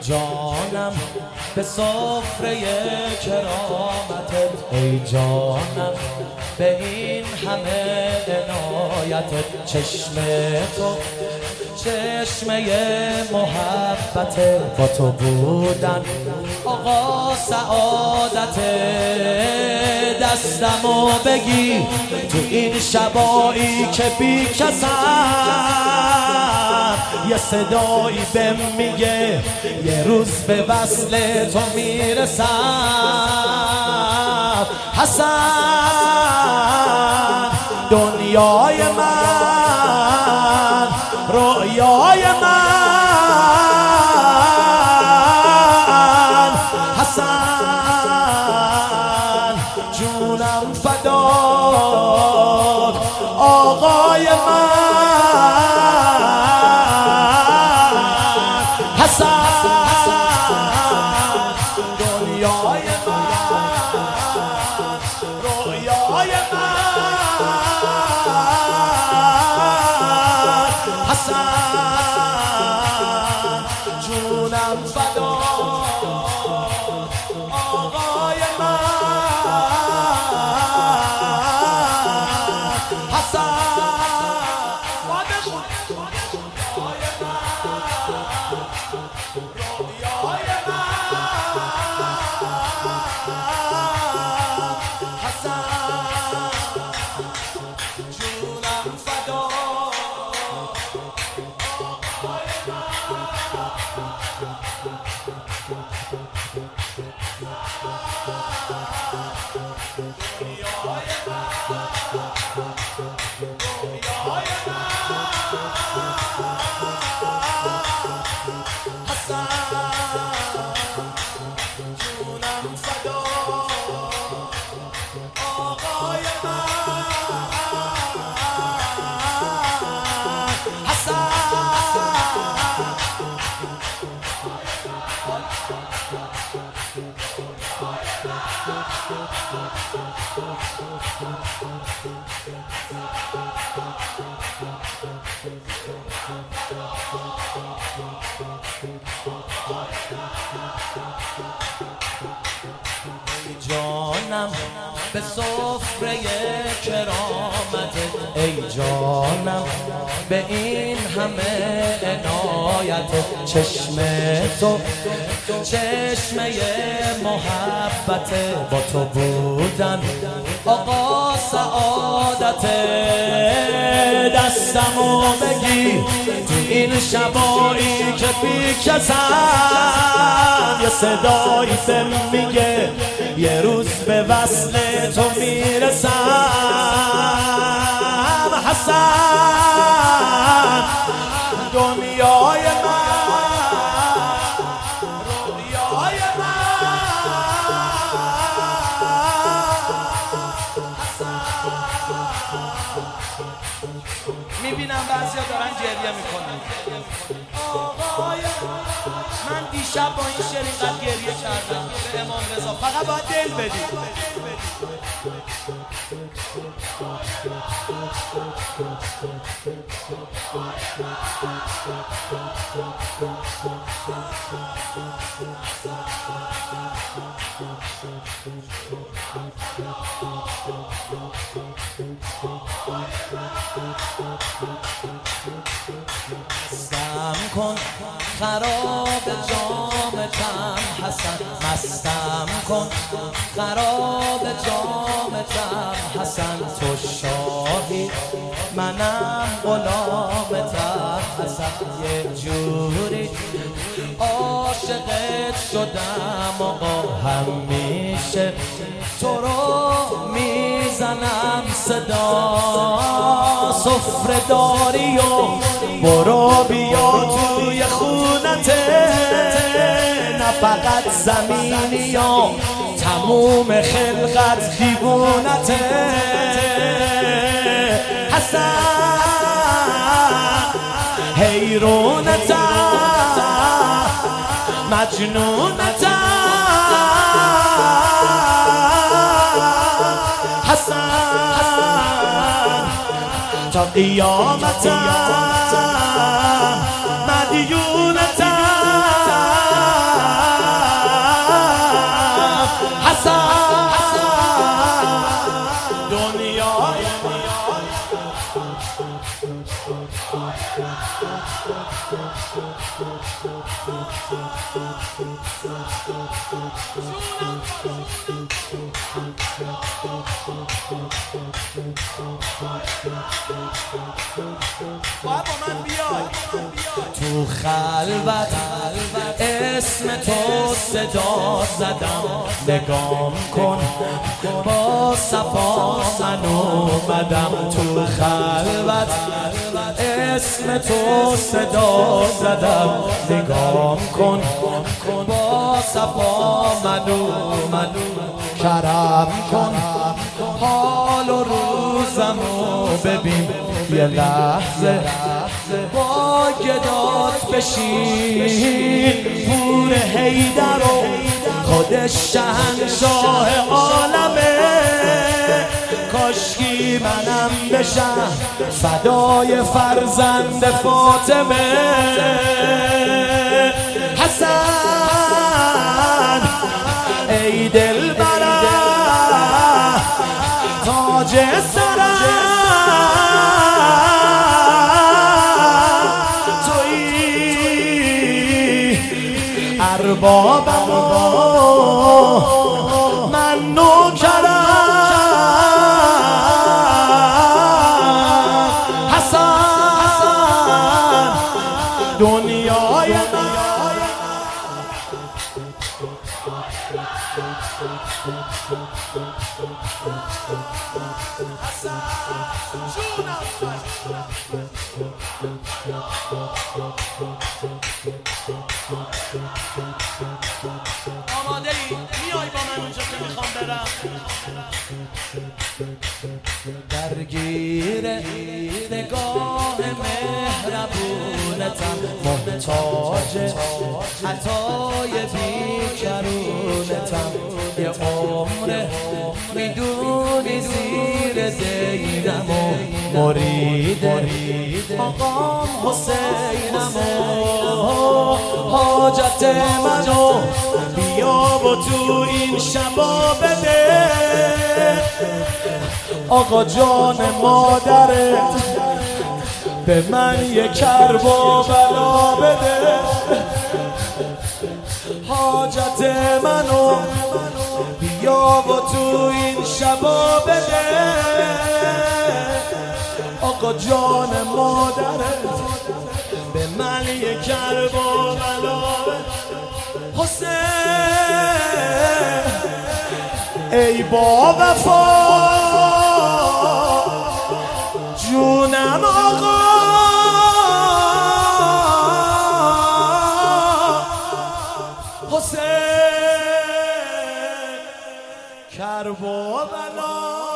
جانم به سفره کرامتت، ای جانم به این همه عنایتت. چشم تو چشمه محبت، با تو بودن آقا سعادت. دستمو بگی تو این شبایی که بی کسم، یه صدایی بهم میگه یه روز به وصل تو میرسم. حسن دنیای من، رویای من، حسن جونم فدات آقای من. حسن دنیای من، رویای من، حسن جونم فدات آقای من. حسن جانم به سفره کرامتت، ای جانم به این همه عنایتت. چشم تو چشمه محبت، با تو بودن آقا سعادت. دستمو بگی تو این شبایی که بی کسم، یه صدایی بهم میگه یه روز به وصل تو میرسم. حسن دنیای من، رویای من. میبینم بعضیا دارن گریه میکنن. من دیشب با این شعر اینقدر گریه کردم به امام رضا. فقط باید دل بدی. مستم کن خراب جامتم حسن، مستم کن خراب جامتم حسن. تو شاهی منم غلامتم حسن. یه جوری عاشقت شدم آقا، همیشه تو رو میزنم صدا. سفره داری و برو بیا توی خونته، نه فقط زمینی یا تموم خلقت دیوونته. حسن حیرونتم، مجنونتم. حسن تا قیامتم مدیونتم. تو خلوت اسم تو صدا زدم، نگام کن با صفا من اومدم. تو خلوت اسم تو صدا زدم، نگام کن با صفا من اومدم. کرم کن حال و روزمو ببین، یه لحظه با گدات بشین. پور حیدر و خودش شهنشاه عالمه، کاشکی منم بشم فدای فرزند فاطمه. حسن ای دلبرم تاج سرم، اربابم و من نوکرم. حسن دنیای من، آماده ای؟ میای با من اونجا که میخوام برم؟ درگیر نگاه مهربونتم، محتاج عطای بیکرونتم. یه عمره میدونی زیر دیدم و مرید آقام حسینم و حاجت منو بیا و تو این شبا بده. آقا جان مادرت به من یه کرب و بلا بده. حاجت منو بیا و تو این شبا بده. آقا جان مادرت به من یه کرب و بلا بده. حسین ای با وفا جونم آقا، حسین کرب و بلا